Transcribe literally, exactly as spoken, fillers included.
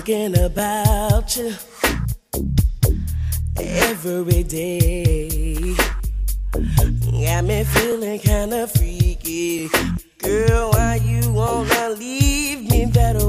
thinking about you every day. Got me feeling kinda freaky. Girl, why you wanna leave me that